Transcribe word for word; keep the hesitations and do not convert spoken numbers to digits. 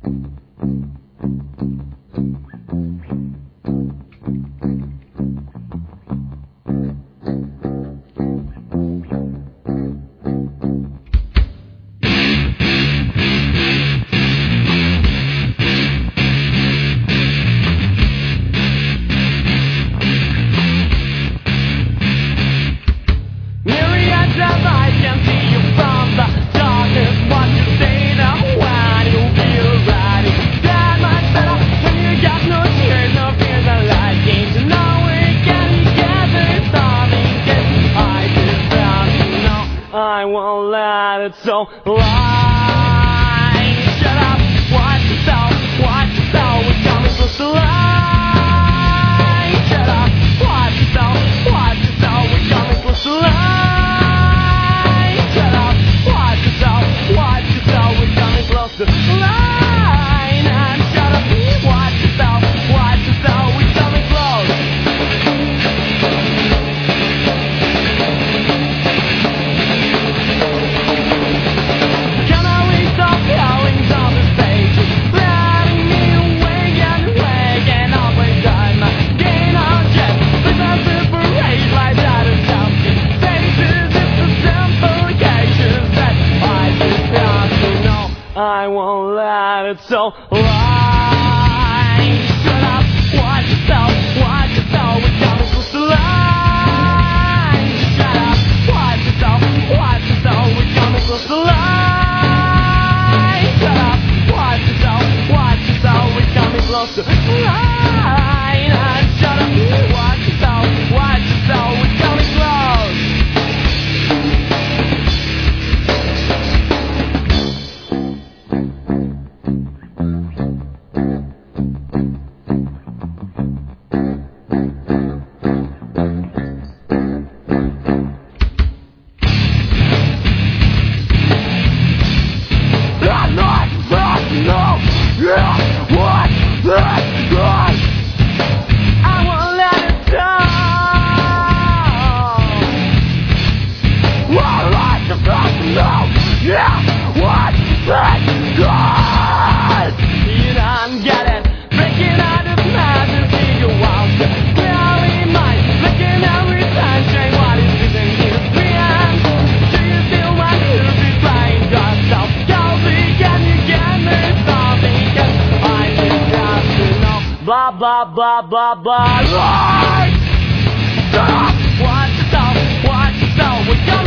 I won't let it so lie. Shut up, watch yourself, watch yourself, we're coming close to lie. Shut up, watch yourself, watch yourself, we're coming close to lie. Shut up, watch yourself, watch yourself, we're coming close to lie. And shut up, watch yourself, watch yourself, we're coming close. I won't let it so lie. Shut up, watch yourself, watch yourself, we're coming close to lie. Shut up, watch yourself, watch yourself, we're coming close to lie. Shut up, watch yourself, watch yourself, we're coming close to lie. And shut up, watch yourself, watch yourself, we're coming close. Blah, blah, blah, blah, blah. Right! Stop! Watch yourself, watch yourself, we're coming.